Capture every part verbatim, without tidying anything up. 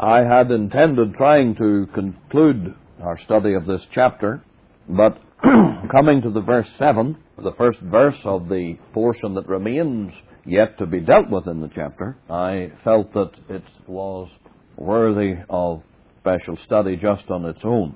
I had intended trying to conclude our study of this chapter, but coming to the verse seven, the first verse of the portion that remains yet to be dealt with in the chapter, I felt that it was worthy of special study just on its own.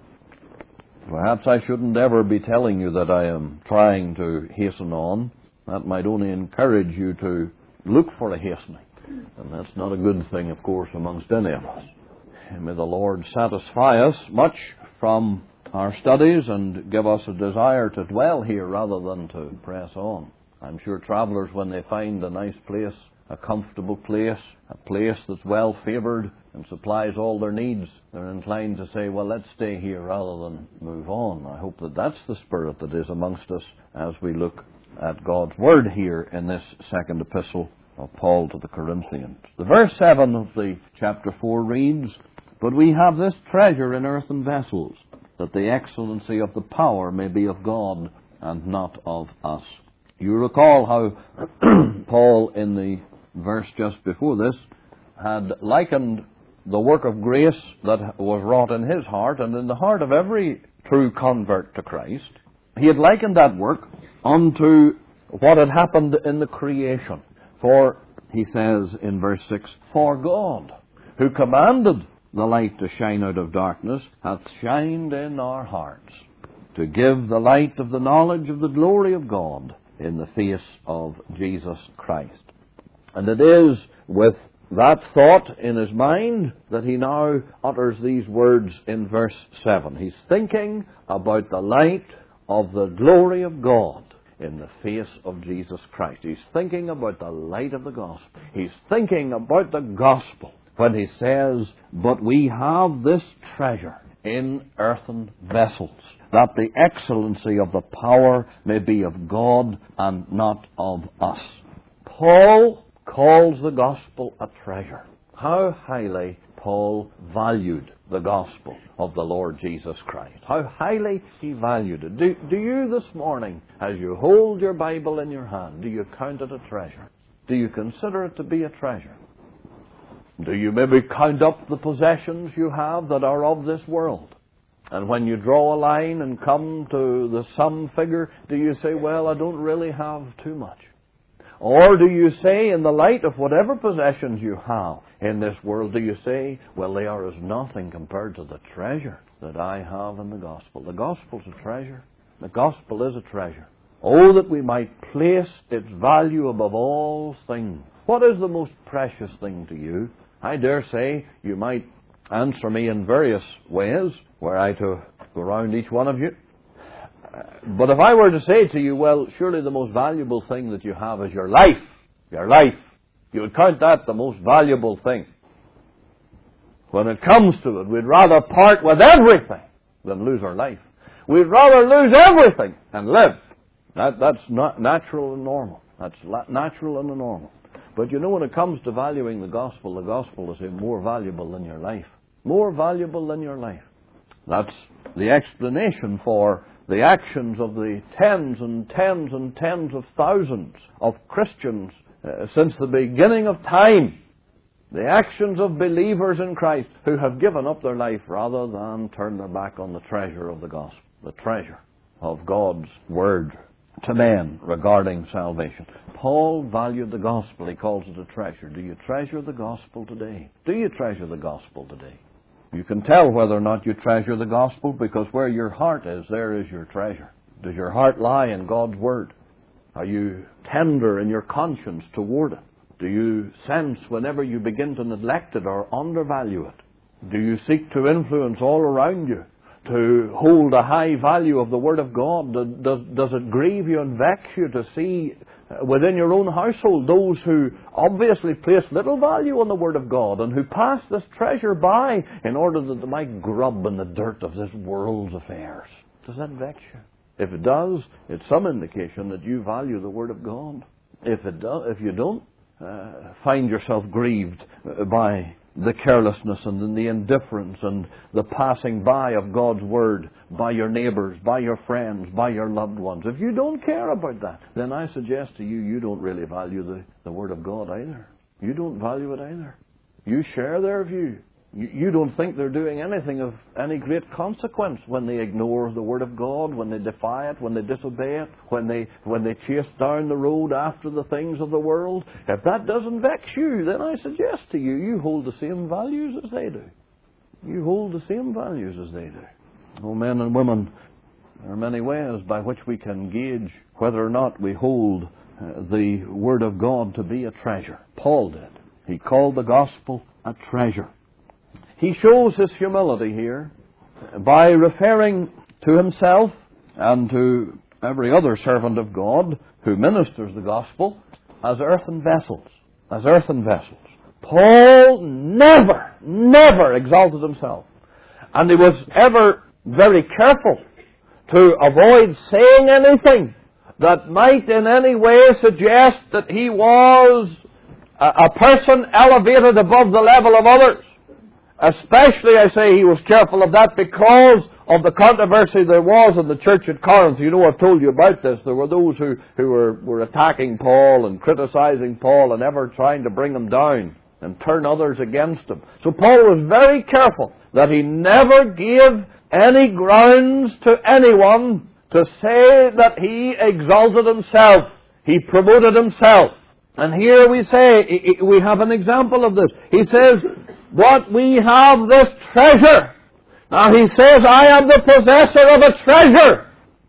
Perhaps I shouldn't ever be telling you that I am trying to hasten on. That might only encourage you to look for a hastening. And that's not a good thing, of course, amongst any of us. And may the Lord satisfy us much from our studies and give us a desire to dwell here rather than to press on. I'm sure travelers, when they find a nice place, a comfortable place, a place that's well favored and supplies all their needs, they're inclined to say, well, let's stay here rather than move on. I hope that that's the spirit that is amongst us as we look at God's Word here in this second epistle of Paul to the Corinthians. The verse seven of the chapter four reads, "But we have this treasure in earthen vessels, that the excellency of the power may be of God and not of us." You recall how Paul, in the verse just before this, had likened the work of grace that was wrought in his heart and in the heart of every true convert to Christ. He had likened that work unto what had happened in the creation. For, he says in verse six, "For God, who commanded the light to shine out of darkness, hath shined in our hearts, to give the light of the knowledge of the glory of God in the face of Jesus Christ." And it is with that thought in his mind that he now utters these words in verse seven. He's thinking about the light of the glory of God in the face of Jesus Christ. He's thinking about the light of the gospel. He's thinking about the gospel when he says, "But we have this treasure in earthen vessels, that the excellency of the power may be of God and not of us." Paul calls the gospel a treasure. How highly Paul valued the gospel of the Lord Jesus Christ. How highly he valued it. Do, do you this morning, as you hold your Bible in your hand, do you count it a treasure? Do you consider it to be a treasure? Do you maybe count up the possessions you have that are of this world? And when you draw a line and come to the sum figure, do you say, well, I don't really have too much? Or do you say, in the light of whatever possessions you have in this world, do you say, well, they are as nothing compared to the treasure that I have in the gospel? The gospel's a treasure. The gospel is a treasure. Oh, that we might place its value above all things. What is the most precious thing to you? I dare say you might answer me in various ways, were I to go round each one of you. But if I were to say to you, well, surely the most valuable thing that you have is your life. Your life. You would count that the most valuable thing. When it comes to it, we'd rather part with everything than lose our life. We'd rather lose everything and live. That, that's not natural and normal. That's natural and normal. But you know, when it comes to valuing the gospel, the gospel is more valuable than your life. More valuable than your life. That's the explanation for the actions of the tens and tens and tens of thousands of Christians uh, since the beginning of time. The actions of believers in Christ who have given up their life rather than turn their back on the treasure of the gospel, the treasure of God's word to men regarding salvation. Paul valued the gospel. He calls it a treasure. Do you treasure the gospel today? Do you treasure the gospel today? You can tell whether or not you treasure the gospel because where your heart is, there is your treasure. Does your heart lie in God's word? Are you tender in your conscience toward it? Do you sense whenever you begin to neglect it or undervalue it? Do you seek to influence all around you to hold a high value of the Word of God? Does, does it grieve you and vex you to see within your own household those who obviously place little value on the Word of God and who pass this treasure by in order that they might grub in the dirt of this world's affairs? Does that vex you? If it does, it's some indication that you value the Word of God. If it do, if you don't, uh, find yourself grieved by the carelessness and the indifference and the passing by of God's Word by your neighbours, by your friends, by your loved ones. If you don't care about that, then I suggest to you, you don't really value the, the Word of God either. You don't value it either. You share their view You, you don't think they're doing anything of any great consequence when they ignore the Word of God, when they defy it, when they disobey it, when they when they chase down the road after the things of the world. If that doesn't vex you, then I suggest to you, you hold the same values as they do. You hold the same values as they do. Oh, men and women, there are many ways by which we can gauge whether or not we hold uh, the Word of God to be a treasure. Paul did. He called the gospel a treasure. He shows his humility here by referring to himself and to every other servant of God who ministers the gospel as earthen vessels. As earthen vessels. Paul never, never exalted himself. And he was ever very careful to avoid saying anything that might in any way suggest that he was a, a person elevated above the level of others. Especially, I say, he was careful of that because of the controversy there was in the church at Corinth. You know, I've told you about this. There were those who, who were, were attacking Paul and criticizing Paul and ever trying to bring him down and turn others against him. So Paul was very careful that he never gave any grounds to anyone to say that he exalted himself. He promoted himself. And here we say, we have an example of this. He says, what we have this treasure. Now he says, I am the possessor of a treasure.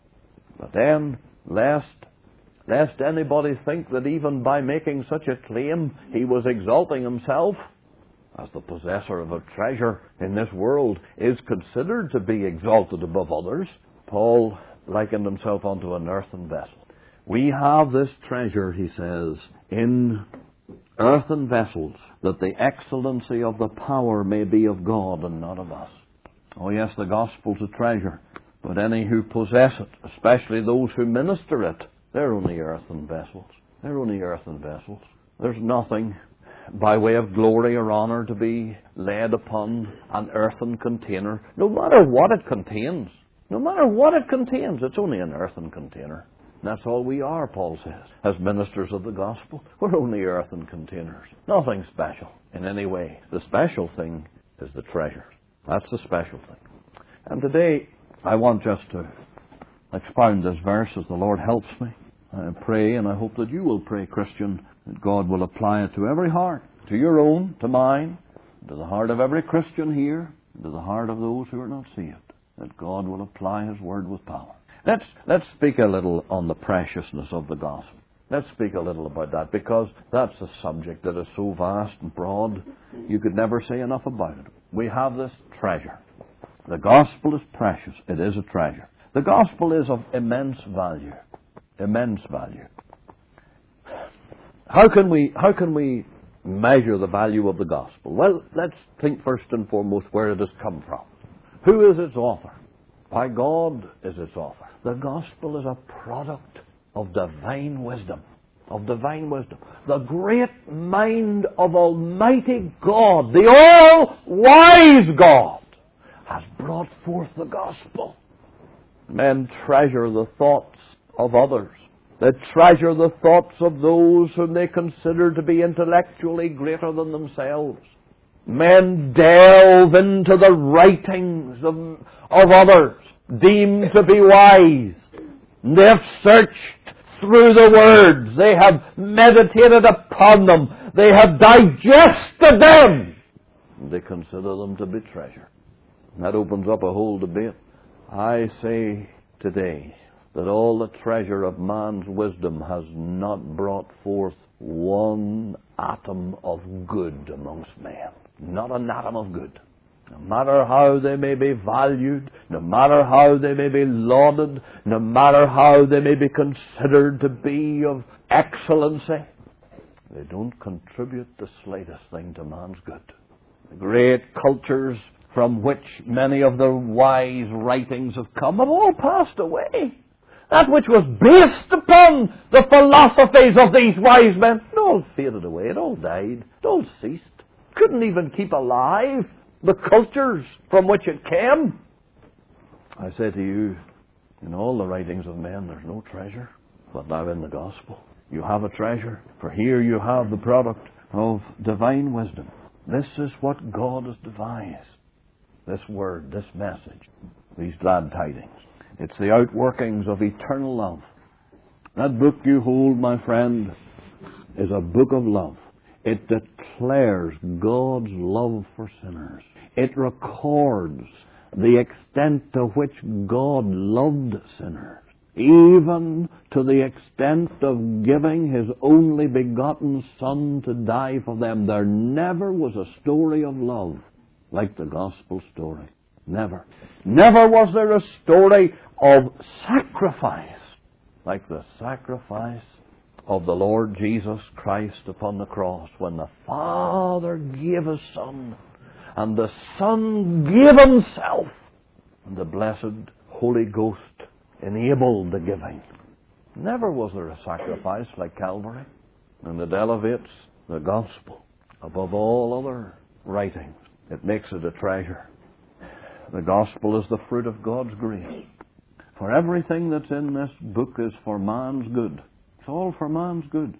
But then, lest, lest anybody think that even by making such a claim, he was exalting himself as the possessor of a treasure in this world is considered to be exalted above others. Paul likened himself unto an earthen vessel. We have this treasure, he says, in earthen vessels, that the excellency of the power may be of God and not of us. Oh yes, the gospel's a treasure, but any who possess it, especially those who minister it, they're only earthen vessels. They're only earthen vessels. There's nothing by way of glory or honor to be laid upon an earthen container, no matter what it contains. No matter what it contains, it's only an earthen container. That's all we are, Paul says, as ministers of the gospel. We're only earthen containers. Nothing special in any way. The special thing is the treasure. That's the special thing. And today, I want just to expound this verse as the Lord helps me. I pray, and I hope that you will pray, Christian, that God will apply it to every heart, to your own, to mine, to the heart of every Christian here, to the heart of those who are not saved, that God will apply His Word with power. Let's, let's speak a little on the preciousness of the gospel. Let's speak a little about that, because that's a subject that is so vast and broad, you could never say enough about it. We have this treasure. The gospel is precious. It is a treasure. The gospel is of immense value. Immense value. How can we, how can we measure the value of the gospel? Well, let's think first and foremost where it has come from. Who is its author? Why, God is its author. The gospel is a product of divine wisdom. Of divine wisdom. The great mind of Almighty God, the all-wise God, has brought forth the gospel. Men treasure the thoughts of others. They treasure the thoughts of those whom they consider to be intellectually greater than themselves. Men delve into the writings of, of others, deemed to be wise. They have searched through the words. They have meditated upon them. They have digested them. They consider them to be treasure. And that opens up a whole debate. I say today that all the treasure of man's wisdom has not brought forth one atom of good amongst men. Not an atom of good. No matter how they may be valued, no matter how they may be lauded, no matter how they may be considered to be of excellency, they don't contribute the slightest thing to man's good. The great cultures from which many of the wise writings have come have all passed away. That which was based upon the philosophies of these wise men, it all faded away, it all died, it all ceased. Couldn't even keep alive the cultures from which it came. I say to you, in all the writings of men there's no treasure, but now in the gospel you have a treasure. For here you have the product of divine wisdom. This is what God has devised. This word, this message, these glad tidings. It's the outworkings of eternal love. That book you hold, my friend, is a book of love. It declares God's love for sinners. It records the extent to which God loved sinners, even to the extent of giving His only begotten Son to die for them. There never was a story of love like the gospel story. Never. Never was there a story of sacrifice like the sacrifice of the Lord Jesus Christ upon the cross, when the Father gave His Son, and the Son gave Himself, and the blessed Holy Ghost enabled the giving. Never was there a sacrifice like Calvary, and it elevates the gospel above all other writings. It makes it a treasure. The gospel is the fruit of God's grace. For everything that's in this book is for man's good. It's all for man's good.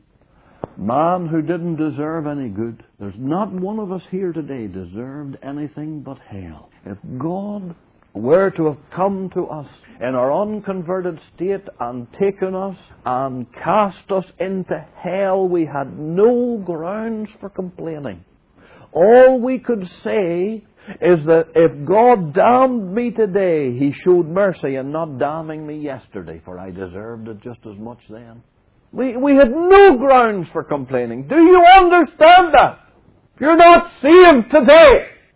Man who didn't deserve any good. There's not one of us here today deserved anything but hell. If God were to have come to us in our unconverted state and taken us and cast us into hell, we had no grounds for complaining. All we could say is that if God damned me today, He showed mercy in not damning me yesterday, for I deserved it just as much then. We, we had no grounds for complaining. Do you understand that? You're not saved today.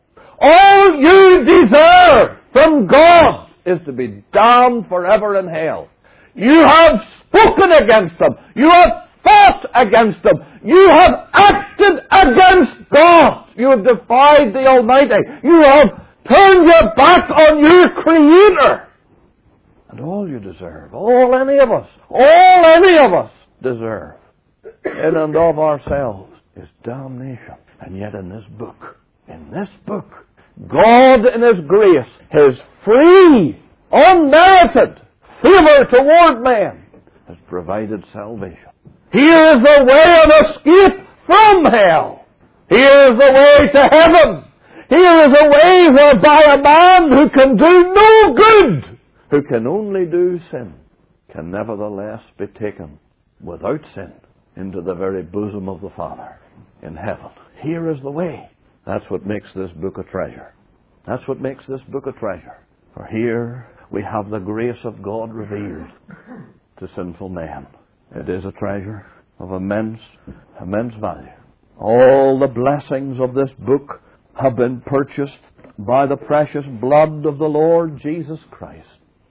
All you deserve from God is to be damned forever in hell. You have spoken against Him. You have fought against Him. You have acted against God. You have defied the Almighty. You have turned your back on your Creator. And all you deserve, all any of us, all any of us deserve, in and of ourselves, is damnation. And yet in this book, in this book, God in His grace, His free, unmerited favor toward man, has provided salvation. Here is the way of escape from hell. Here is the way to heaven. Here is a way whereby a man who can do no good, who can only do sin, can nevertheless be taken without sin into the very bosom of the Father in heaven. Here is the way. That's what makes this book a treasure. That's what makes this book a treasure. For here we have the grace of God revealed to sinful men. It is a treasure of immense, immense value. All the blessings of this book have been purchased by the precious blood of the Lord Jesus Christ.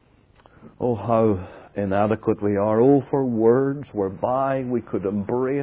Oh, how inadequate we are. Oh, for words whereby we could embrace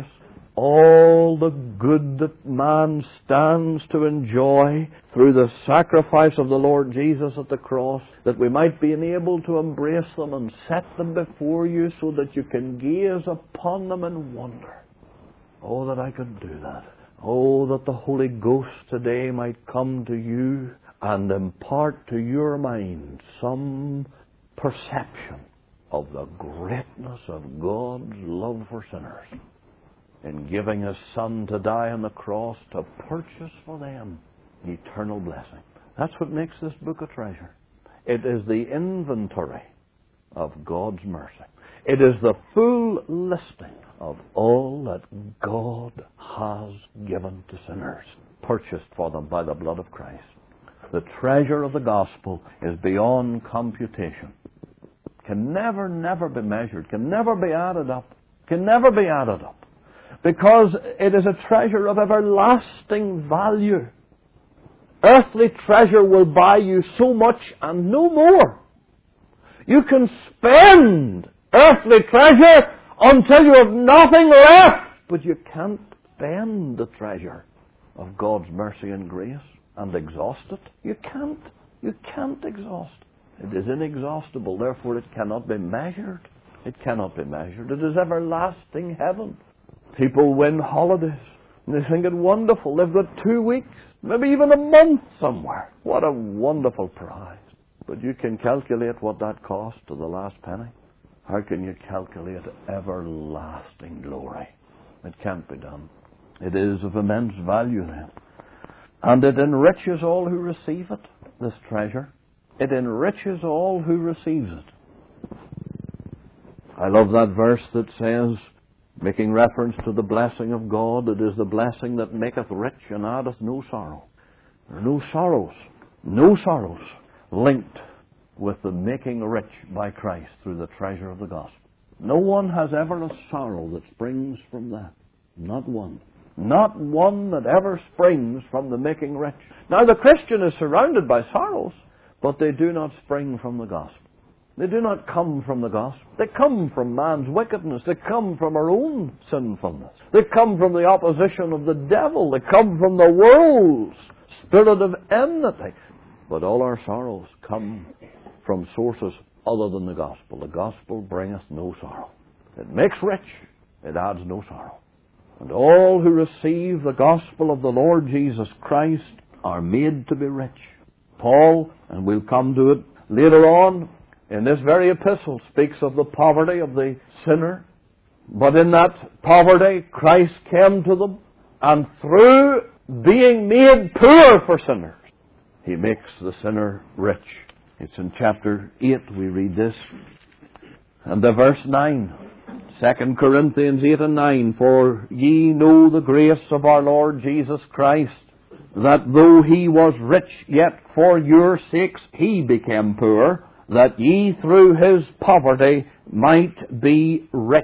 all the good that man stands to enjoy through the sacrifice of the Lord Jesus at the cross, that we might be enabled to embrace them and set them before you so that you can gaze upon them in wonder. Oh, that I could do that. Oh, that the Holy Ghost today might come to you and impart to your mind some perception of the greatness of God's love for sinners in giving His Son to die on the cross to purchase for them eternal blessing. That's what makes this book a treasure. It is the inventory of God's mercy. It is the full listing of all that God has given to sinners, purchased for them by the blood of Christ. The treasure of the gospel is beyond computation. Can never, never be measured, can never be added up, can never be added up. Because it is a treasure of everlasting value. Earthly treasure will buy you so much and no more. You can spend earthly treasure until you have nothing left, but you can't spend the treasure of God's mercy and grace and exhaust it. You can't. You can't exhaust it. It is inexhaustible, therefore it cannot be measured. It cannot be measured. It is everlasting heaven. People win holidays, and they think it wonderful. They've got two weeks, maybe even a month somewhere. What a wonderful prize. But you can calculate what that cost to the last penny. How can you calculate everlasting glory? It can't be done. It is of immense value then. And it enriches all who receive it, this treasure. It enriches all who receives it. I love that verse that says, making reference to the blessing of God, it is the blessing that maketh rich and addeth no sorrow. There are no sorrows, no sorrows linked with the making rich by Christ through the treasure of the gospel. No one has ever a sorrow that springs from that. Not one. Not one that ever springs from the making rich. Now the Christian is surrounded by sorrows, but they do not spring from the gospel. They do not come from the gospel. They come from man's wickedness. They come from our own sinfulness. They come from the opposition of the devil. They come from the world's spirit of enmity. But all our sorrows come from sources other than the gospel. The gospel bringeth no sorrow. It makes rich. It adds no sorrow. And all who receive the gospel of the Lord Jesus Christ are made to be rich. Paul, and we'll come to it later on, in this very epistle speaks of the poverty of the sinner. But in that poverty, Christ came to them, and through being made poor for sinners, He makes the sinner rich. It's in chapter eight we read this. And the verse nine, Second Corinthians eight and nine, For ye know the grace of our Lord Jesus Christ, that though He was rich, yet for your sakes He became poor, that ye through His poverty might be rich.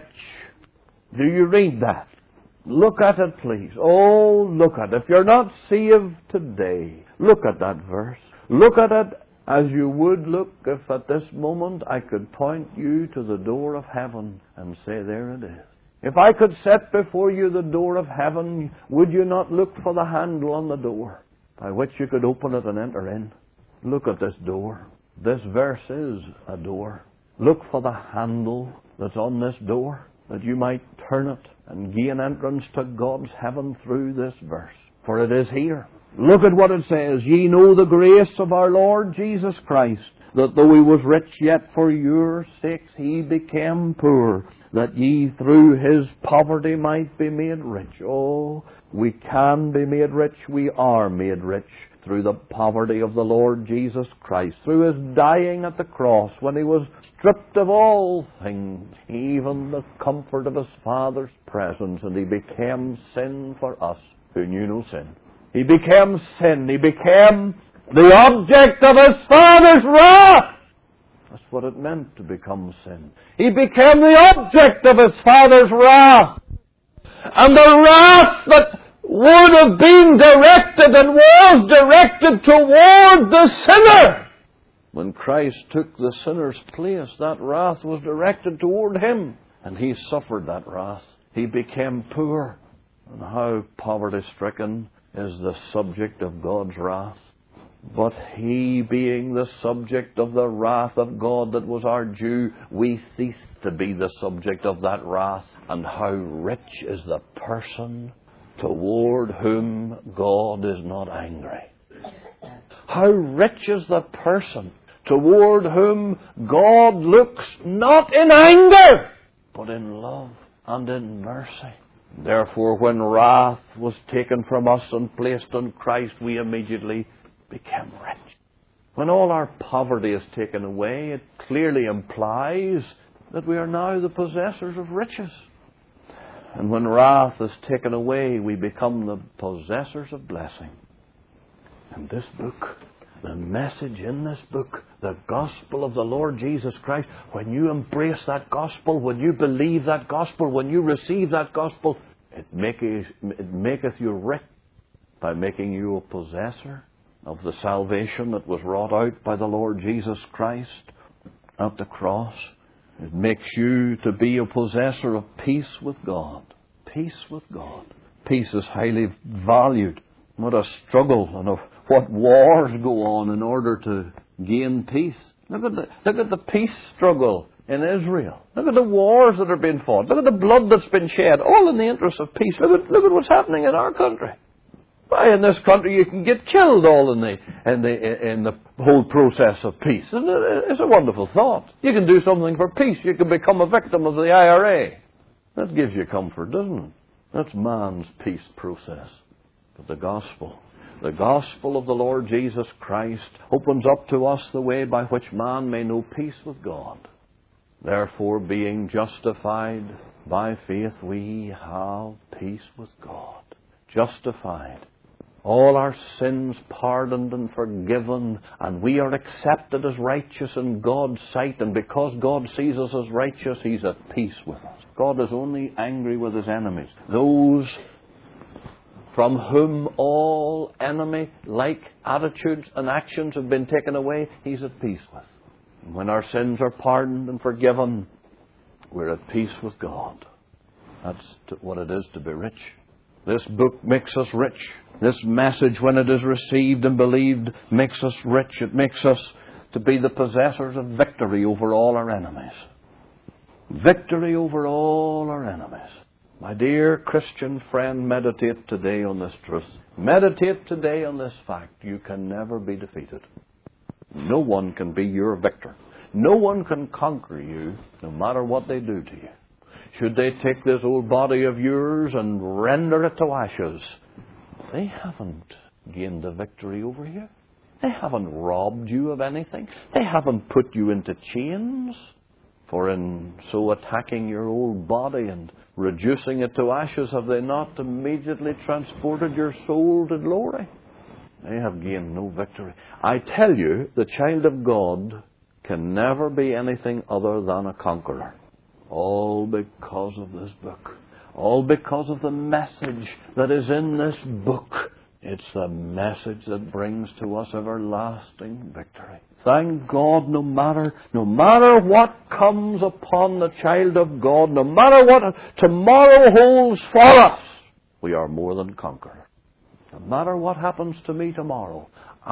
Do you read that? Look at it, please. Oh, look at it. If you're not saved today, look at that verse. Look at it as you would look if at this moment I could point you to the door of heaven and say, there it is. If I could set before you the door of heaven, would you not look for the handle on the door by which you could open it and enter in? Look at this door. This verse is a door. Look for the handle that's on this door, that you might turn it and gain entrance to God's heaven through this verse. For it is here. Look at what it says. Ye know the grace of our Lord Jesus Christ, that though He was rich, yet for your sakes He became poor, that ye through His poverty might be made rich. Oh, we can be made rich. We are made rich through the poverty of the Lord Jesus Christ, through His dying at the cross when He was stripped of all things, even the comfort of His Father's presence, and He became sin for us who knew no sin. He became sin. He became the object of His Father's wrath. That's what it meant to become sin. He became the object of His Father's wrath. And the wrath that would have been directed and was directed toward the sinner. When Christ took the sinner's place, that wrath was directed toward Him. And He suffered that wrath. He became poor. And how poverty-stricken is the subject of God's wrath. But He, being the subject of the wrath of God that was our due, we cease to be the subject of that wrath. And how rich is the person toward whom God is not angry. How rich is the person toward whom God looks not in anger, but in love and in mercy. Therefore, when wrath was taken from us and placed on Christ, we immediately became rich. When all our poverty is taken away, it clearly implies that we are now the possessors of riches. And when wrath is taken away, we become the possessors of blessing. And this book, the message in this book, the gospel of the Lord Jesus Christ, when you embrace that gospel, when you believe that gospel, when you receive that gospel, it maketh, it maketh you rich by making you a possessor of the salvation that was wrought out by the Lord Jesus Christ at the cross. It makes you to be a possessor of peace with God. Peace with God. Peace is highly valued. What a struggle and of what wars go on in order to gain peace. Look at the, look at the peace struggle in Israel. Look at the wars that are being fought. Look at the blood that's been shed, all in the interest of peace. Look at, look at what's happening in our country. Why, in this country you can get killed all in the in the in the whole process of peace. And it's a wonderful thought. You can do something for peace. You can become a victim of the I R A. That gives you comfort, doesn't it? That's man's peace process. But the gospel, The gospel of the Lord Jesus Christ opens up to us the way by which man may know peace with God. Therefore, being justified by faith, we have peace with God. Justified. All our sins pardoned and forgiven, and we are accepted as righteous in God's sight. And because God sees us as righteous, He's at peace with us. God is only angry with His enemies, those from whom all enemy-like attitudes and actions have been taken away. He's at peace with. And when our sins are pardoned and forgiven, we're at peace with God. That's what it is to be rich. This book makes us rich. This message, when it is received and believed, makes us rich. It makes us to be the possessors of victory over all our enemies. Victory over all our enemies. My dear Christian friend, meditate today on this truth. Meditate today on this fact. You can never be defeated. No one can be your victor. No one can conquer you, no matter what they do to you. Should they take this old body of yours and render it to ashes, they haven't gained a victory over you. They haven't robbed you of anything. They haven't put you into chains. For in so attacking your old body and reducing it to ashes, have they not immediately transported your soul to glory? They have gained no victory. I tell you, the child of God can never be anything other than a conqueror. All because of this book. All because of the message that is in this book. It's the message that brings to us everlasting victory. Thank God, no matter, no matter what comes upon the child of God, no matter what tomorrow holds for us, we are more than conquerors. No matter what happens to me tomorrow,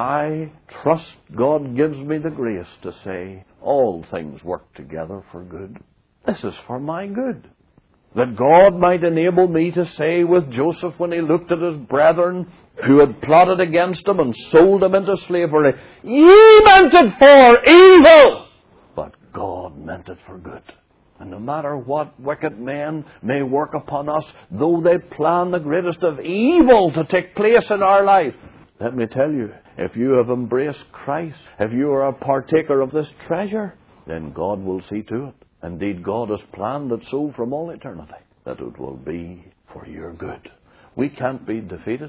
I trust God gives me the grace to say, all things work together for good. This is for my good. That God might enable me to say with Joseph when he looked at his brethren who had plotted against him and sold him into slavery, ye meant it for evil, but God meant it for good. And no matter what wicked men may work upon us, though they plan the greatest of evil to take place in our life, let me tell you, if you have embraced Christ, if you are a partaker of this treasure, then God will see to it. Indeed, God has planned it so from all eternity that it will be for your good. We can't be defeated.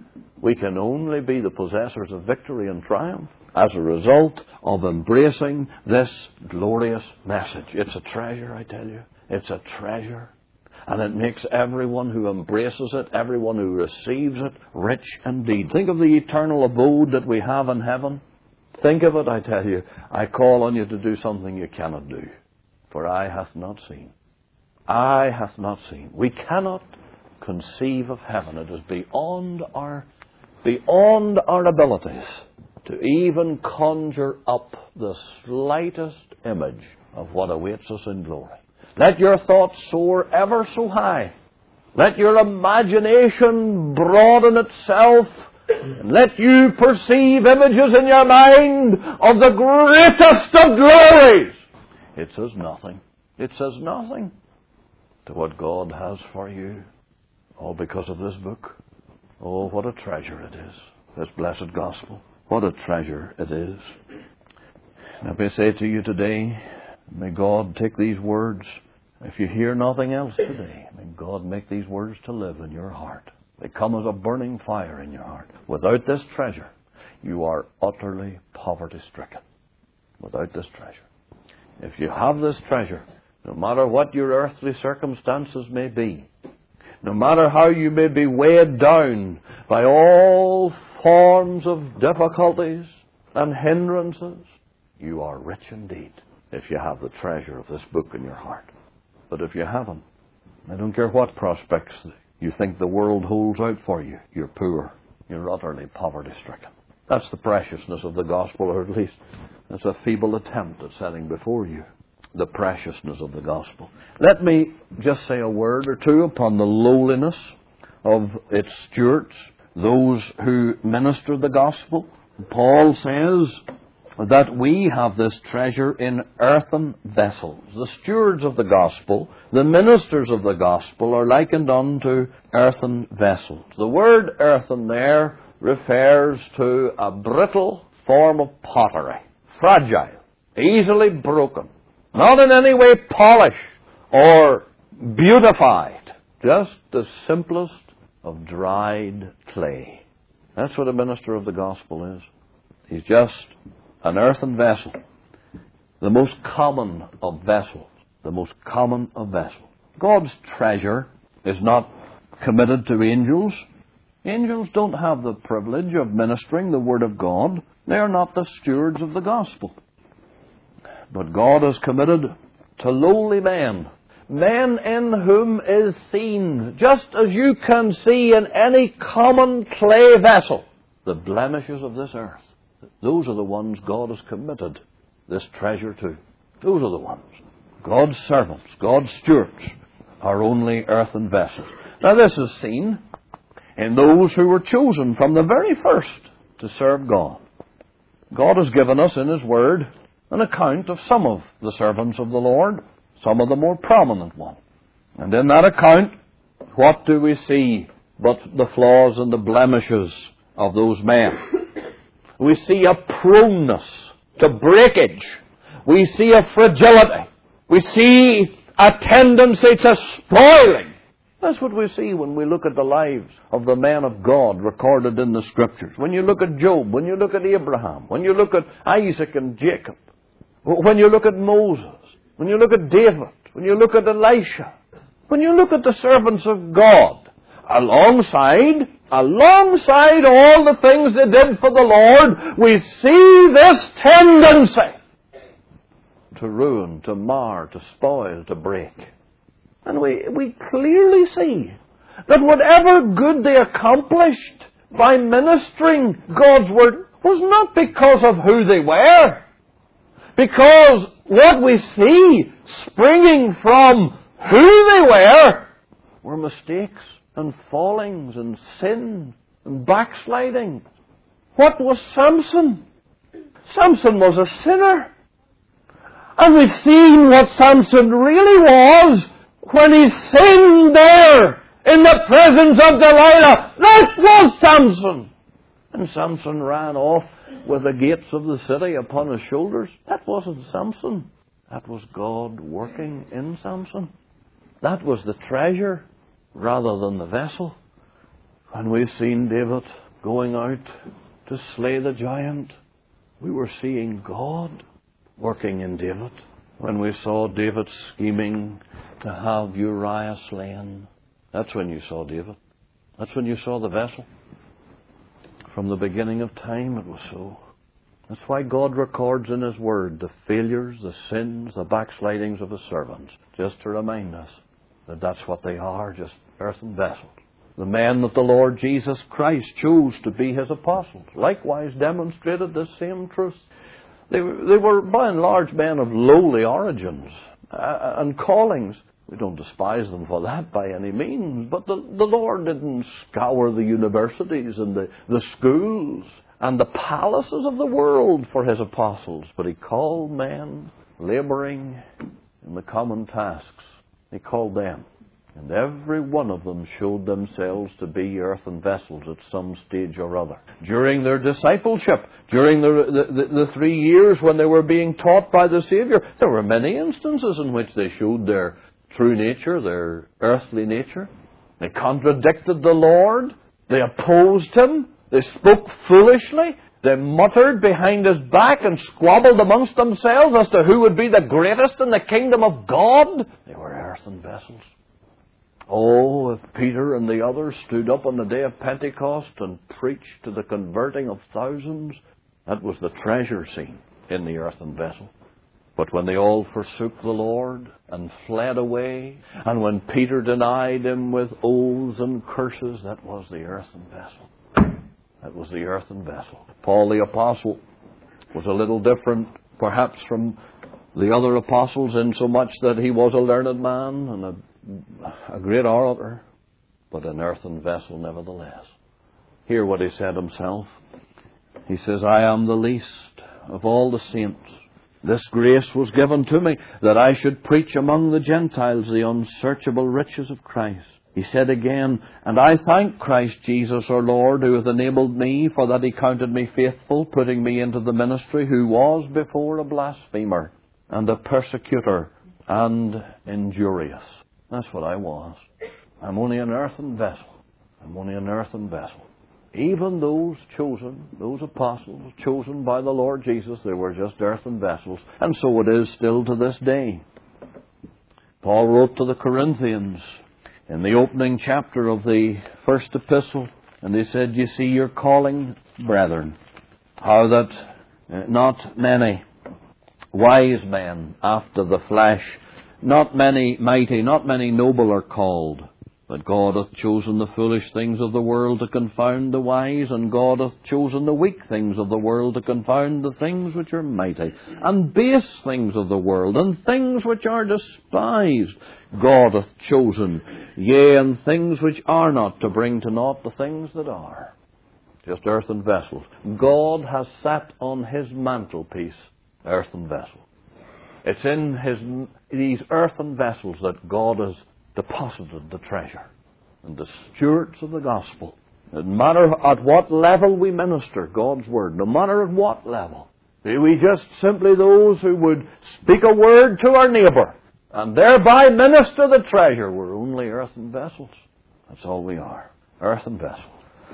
We can only be the possessors of victory and triumph as a result of embracing this glorious message. It's a treasure, I tell you. It's a treasure. And it makes everyone who embraces it, everyone who receives it, rich indeed. Think of the eternal abode that we have in heaven. Think of it, I tell you. I call on you to do something you cannot do. For eye hath not seen. Eye hath not seen. We cannot conceive of heaven. It is beyond our, beyond our abilities to even conjure up the slightest image of what awaits us in glory. Let your thoughts soar ever so high. Let your imagination broaden itself. And let you perceive images in your mind of the greatest of glories. It says nothing. It says nothing to what God has for you. All because of this book. Oh, what a treasure it is. This blessed gospel. What a treasure it is. Let me say to you today, may God take these words. If you hear nothing else today, may God make these words to live in your heart. They come as a burning fire in your heart. Without this treasure, you are utterly poverty-stricken. Without this treasure. If you have this treasure, no matter what your earthly circumstances may be, no matter how you may be weighed down by all forms of difficulties and hindrances, you are rich indeed if you have the treasure of this book in your heart. But if you haven't, I don't care what prospects you think the world holds out for you, you're poor. You're utterly poverty-stricken. That's the preciousness of the gospel, or at least that's a feeble attempt at setting before you the preciousness of the gospel. Let me just say a word or two upon the lowliness of its stewards, those who minister the gospel. Paul says that we have this treasure in earthen vessels. The stewards of the gospel, the ministers of the gospel, are likened unto earthen vessels. The word earthen there refers to a brittle form of pottery, fragile, easily broken, not in any way polished or beautified, just the simplest of dried clay. That's what a minister of the gospel is. He's just an earthen vessel, the most common of vessels, the most common of vessels. God's treasure is not committed to angels. Angels don't have the privilege of ministering the Word of God. They are not the stewards of the gospel. But God is committed to lowly men, men in whom is seen, just as you can see in any common clay vessel, the blemishes of this earth. Those are the ones God has committed this treasure to. Those are the ones. God's servants, God's stewards, are only earthen vessels. Now this is seen in those who were chosen from the very first to serve God. God has given us in His Word an account of some of the servants of the Lord, some of the more prominent ones. And in that account, what do we see but the flaws and the blemishes of those men? We see a proneness to breakage. We see a fragility. We see a tendency to spoiling. That's what we see when we look at the lives of the men of God recorded in the Scriptures. When you look at Job, when you look at Abraham, when you look at Isaac and Jacob, when you look at Moses, when you look at David, when you look at Elisha, when you look at the servants of God, alongside, alongside all the things they did for the Lord, we see this tendency to ruin, to mar, to spoil, to break. And we, we clearly see that whatever good they accomplished by ministering God's Word was not because of who they were. Because what we see springing from who they were were mistakes and fallings and sin and backsliding. What was Samson? Samson was a sinner. And we've seen what Samson really was when he sinned there in the presence of Delilah. That was Samson. And Samson ran off with the gates of the city upon his shoulders. That wasn't Samson. That was God working in Samson. That was the treasure rather than the vessel. When we've seen David going out to slay the giant, we were seeing God working in David. When we saw David scheming to have Uriah slain, that's when you saw David. That's when you saw the vessel. From the beginning of time it was so. That's why God records in His Word the failures, the sins, the backslidings of His servants, just to remind us that that's what they are, just earthen vessels. The men that the Lord Jesus Christ chose to be His apostles likewise demonstrated this same truth. They, they were by and large men of lowly origins uh, and callings. We don't despise them for that by any means, but the, the Lord didn't scour the universities and the, the schools and the palaces of the world for His apostles, but He called men labouring in the common tasks. He called them. And every one of them showed themselves to be earthen vessels at some stage or other. During their discipleship, during the, the, the three years when they were being taught by the Saviour, there were many instances in which they showed their true nature, their earthly nature. They contradicted the Lord. They opposed Him. They spoke foolishly. They muttered behind His back and squabbled amongst themselves as to who would be the greatest in the kingdom of God. They were earthen vessels. Oh, if Peter and the others stood up on the day of Pentecost and preached to the converting of thousands, that was the treasure scene in the earthen vessel. But when they all forsook the Lord and fled away, and when Peter denied Him with oaths and curses, that was the earthen vessel. That was the earthen vessel. Paul the Apostle was a little different, perhaps, from the other apostles in so much that he was a learned man and a a great orator, but an earthen vessel nevertheless. Hear what he said himself. He says, I am the least of all the saints. This grace was given to me that I should preach among the Gentiles the unsearchable riches of Christ, He said again, "And I thank Christ Jesus our Lord, who hath enabled me, for that he counted me faithful, putting me into the ministry, who was before a blasphemer, and a persecutor, and injurious." That's what I was. I'm only an earthen vessel. I'm only an earthen vessel. Even those chosen, those apostles chosen by the Lord Jesus, they were just earthen vessels. And so it is still to this day. Paul wrote to the Corinthians in the opening chapter of the first epistle, and he said, "You see your calling, brethren, how that uh, not many wise men after the flesh, not many mighty, not many noble are called. But God hath chosen the foolish things of the world to confound the wise, and God hath chosen the weak things of the world to confound the things which are mighty, and base things of the world, and things which are despised. God hath chosen, yea, and things which are not, to bring to naught the things that are." Just earthen vessels. God has sat on His mantelpiece, earthen vessels. It's in his, these earthen vessels that God has deposited the treasure. And the stewards of the gospel, no matter at what level we minister God's word, no matter at what level, be we just simply those who would speak a word to our neighbour and thereby minister the treasure, we're only earthen vessels. That's all we are. Earthen vessels.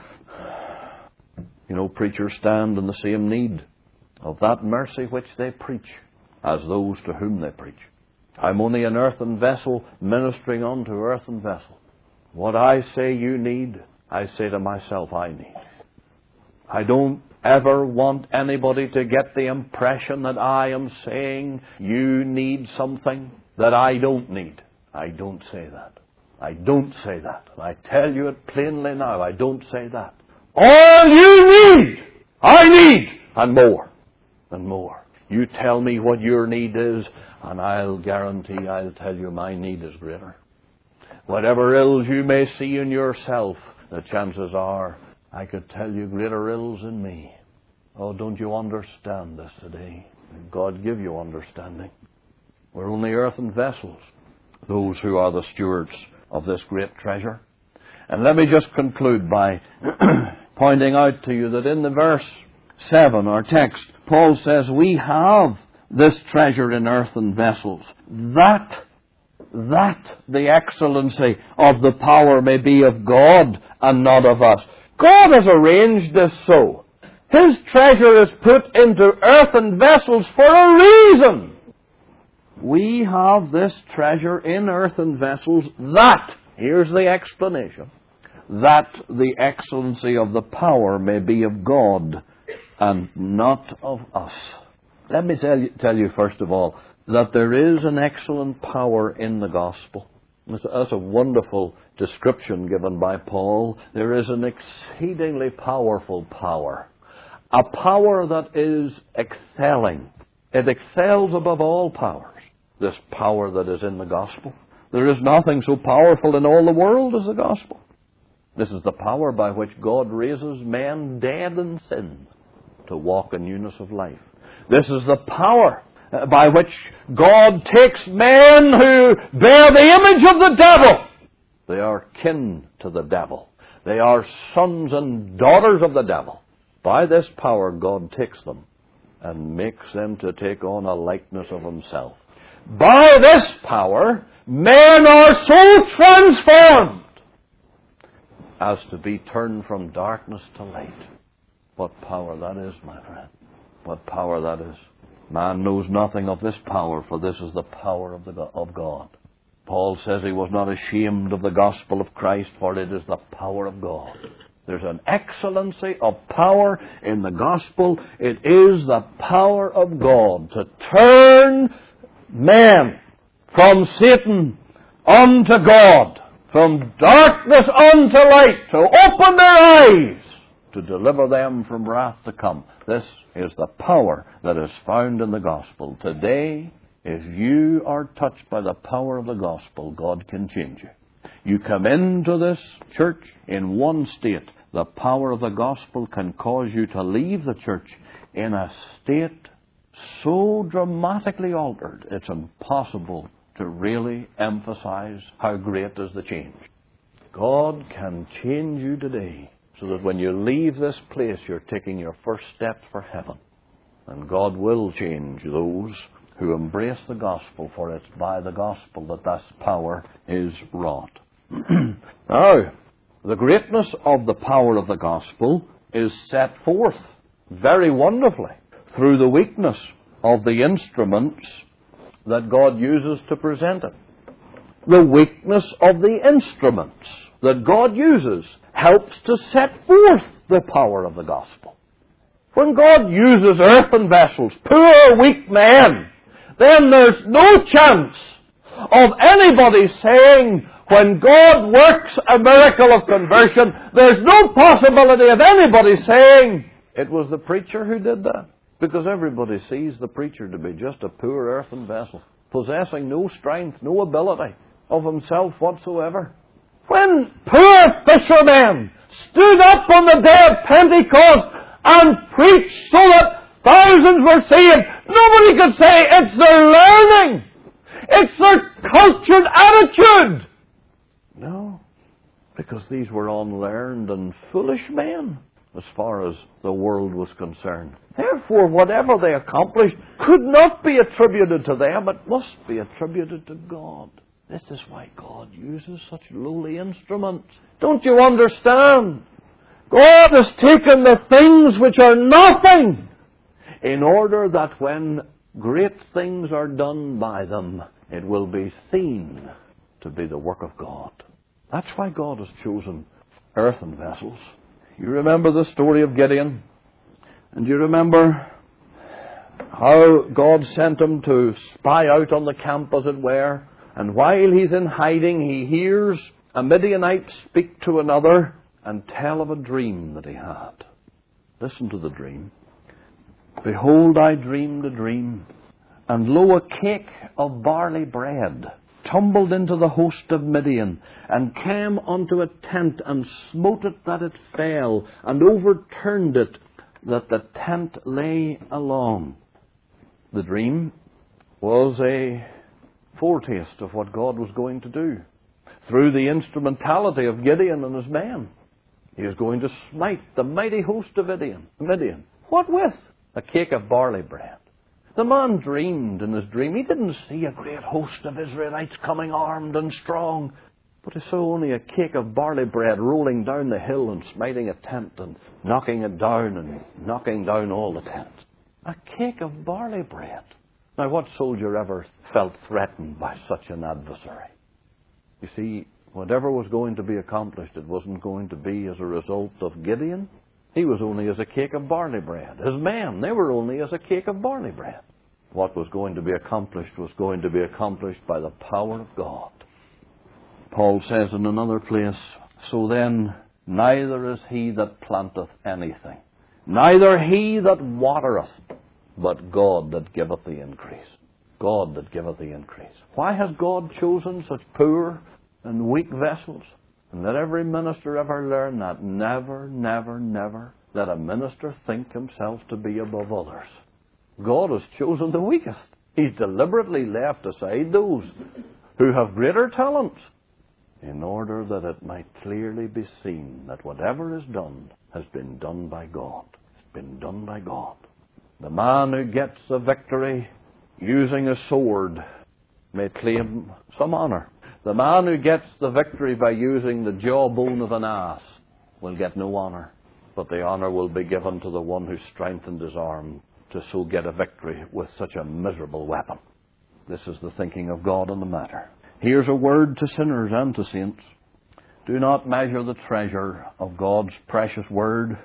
You know, preachers stand in the same need of that mercy which they preach as those to whom they preach. I'm only an earthen vessel ministering unto earthen vessel. What I say you need, I say to myself I need. I don't ever want anybody to get the impression that I am saying you need something that I don't need. I don't say that. I don't say that. I tell you it plainly now, I don't say that. All you need, I need, and more, and more. You tell me what your need is, and I'll guarantee I'll tell you my need is greater. Whatever ills you may see in yourself, the chances are I could tell you greater ills in me. Oh, don't you understand this today? God give you understanding. We're only earthen vessels, those who are the stewards of this great treasure. And let me just conclude by pointing out to you that in the verse seven, our text, Paul says, "We have this treasure in earthen vessels, that, that the excellency of the power may be of God and not of us." God has arranged this so. His treasure is put into earthen vessels for a reason. We have this treasure in earthen vessels that, here's the explanation, that the excellency of the power may be of God and not of us. Let me tell you, tell you first of all that there is an excellent power in the gospel. That's a, that's a wonderful description given by Paul. There is an exceedingly powerful power. A power that is excelling. It excels above all powers. This power that is in the gospel. There is nothing so powerful in all the world as the gospel. This is the power by which God raises men dead in sin to walk in newness of life. This is the power by which God takes men who bear the image of the devil. They are kin to the devil. They are sons and daughters of the devil. By this power, God takes them and makes them to take on a likeness of himself. By this power, men are so transformed as to be turned from darkness to light. What power that is, my friend. What power that is. Man knows nothing of this power, for this is the power of, the, of God. Paul says he was not ashamed of the gospel of Christ, for it is the power of God. There's an excellency of power in the gospel. It is the power of God to turn men from Satan unto God, from darkness unto light, to open their eyes, to deliver them from wrath to come. This is the power that is found in the gospel. Today, if you are touched by the power of the gospel, God can change you. You come into this church in one state. The power of the gospel can cause you to leave the church in a state so dramatically altered, it's impossible to really emphasize how great is the change. God can change you today so that when you leave this place, you're taking your first steps for heaven. And God will change those who embrace the gospel, for it's by the gospel that this power is wrought. Now, the greatness of the power of the gospel is set forth very wonderfully through the weakness of the instruments that God uses to present it. The weakness of the instruments that God uses helps to set forth the power of the gospel. When God uses earthen vessels, poor, weak men, then there's no chance of anybody saying, when God works a miracle of conversion, there's no possibility of anybody saying, it was the preacher who did that. Because everybody sees the preacher to be just a poor earthen vessel, possessing no strength, no ability of himself whatsoever. When poor fishermen stood up on the day of Pentecost and preached so that thousands were saved, nobody could say it's their learning, it's their cultured attitude. No, because these were unlearned and foolish men as far as the world was concerned. Therefore, whatever they accomplished could not be attributed to them, it must be attributed to God. This is why God uses such lowly instruments. Don't you understand? God has taken the things which are nothing in order that when great things are done by them, it will be seen to be the work of God. That's why God has chosen earthen vessels. You remember the story of Gideon? And you remember how God sent him to spy out on the camp, as it were. And while he's in hiding, he hears a Midianite speak to another and tell of a dream that he had. Listen to the dream. Behold, I dreamed a dream, and lo, a cake of barley bread tumbled into the host of Midian, and came unto a tent, and smote it that it fell, and overturned it, that the tent lay along. The dream was a foretaste of what God was going to do through the instrumentality of Gideon and his men. He was going to smite the mighty host of Midian. Midian. What with? A cake of barley bread. The man dreamed in his dream. He didn't see a great host of Israelites coming armed and strong, but he saw only a cake of barley bread rolling down the hill and smiting a tent and knocking it down and knocking down all the tents. A cake of barley bread. Now, what soldier ever felt threatened by such an adversary? You see, whatever was going to be accomplished, it wasn't going to be as a result of Gideon. He was only as a cake of barley bread. His men, they were only as a cake of barley bread. What was going to be accomplished was going to be accomplished by the power of God. Paul says in another place, so then, neither is he that planteth anything, neither he that watereth, but God that giveth the increase. God that giveth the increase. Why has God chosen such poor and weak vessels? And let every minister ever learn that. Never, never, never let a minister think himself to be above others. God has chosen the weakest. He's deliberately left aside those who have greater talents in order that it might clearly be seen that whatever is done has been done by God. It's been done by God. The man who gets the victory using a sword may claim some honor. The man who gets the victory by using the jawbone of an ass will get no honor, but the honor will be given to the one who strengthened his arm to so get a victory with such a miserable weapon. This is the thinking of God on the matter. Here's a word to sinners and to saints. Do not measure the treasure of God's precious word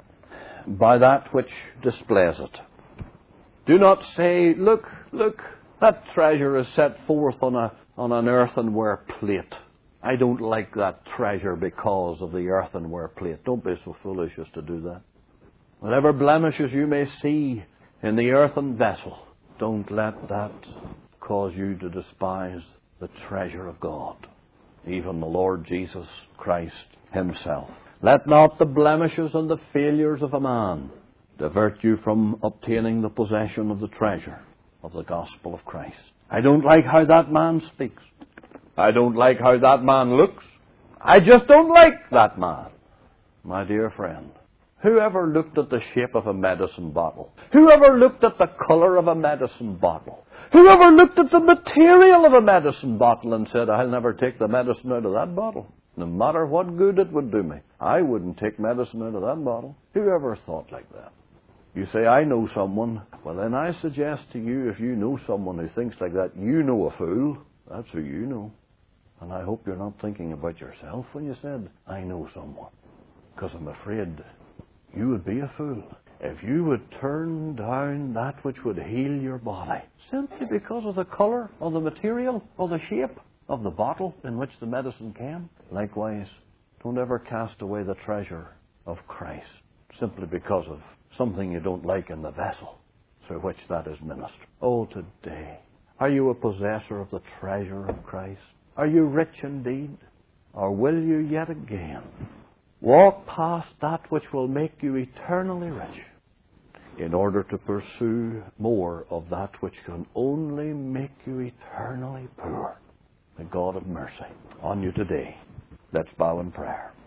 by that which displays it. Do not say, look, look, that treasure is set forth on a on an earthenware plate. I don't like that treasure because of the earthenware plate. Don't be so foolish as to do that. Whatever blemishes you may see in the earthen vessel, don't let that cause you to despise the treasure of God, even the Lord Jesus Christ himself. Let not the blemishes and the failures of a man divert you from obtaining the possession of the treasure of the gospel of Christ. I don't like how that man speaks. I don't like how that man looks. I just don't like that man. My dear friend, whoever looked at the shape of a medicine bottle, whoever looked at the color of a medicine bottle, whoever looked at the material of a medicine bottle and said, I'll never take the medicine out of that bottle, no matter what good it would do me, I wouldn't take medicine out of that bottle. Whoever thought like that? You say, I know someone. Well, then I suggest to you, if you know someone who thinks like that, you know a fool. That's who you know. And I hope you're not thinking about yourself when you said, I know someone. Because I'm afraid you would be a fool if you would turn down that which would heal your body simply because of the color or the material or the shape of the bottle in which the medicine came. Likewise, don't ever cast away the treasure of Christ simply because of something you don't like in the vessel through which that is ministered. Oh, today, are you a possessor of the treasure of Christ? Are you rich indeed? Or will you yet again walk past that which will make you eternally rich in order to pursue more of that which can only make you eternally poor? The God of mercy on you today. Let's bow in prayer.